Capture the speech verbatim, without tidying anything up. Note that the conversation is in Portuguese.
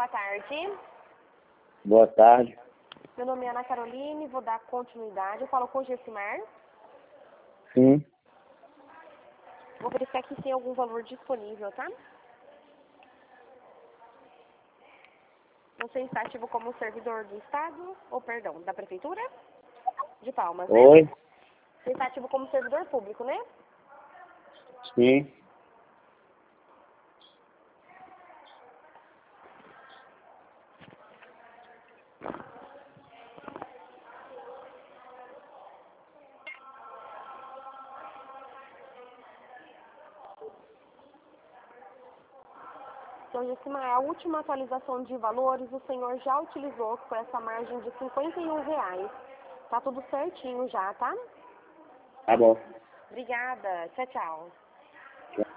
tarde. Boa tarde. Meu nome é Ana Caroline, vou dar continuidade. Eu falo com o Gessimar. Sim. Vou verificar aqui se tem algum valor disponível, tá? Você está ativo como servidor do Estado, ou perdão, da Prefeitura? De Palmas, né? Oi. Você está ativo como servidor público, né? Sim. Então, Gessimar, a última atualização de valores o senhor já utilizou, que foi essa margem de cinquenta e um reais. Tá tudo certinho já, tá? Tá bom. Obrigada. Tchau, tchau.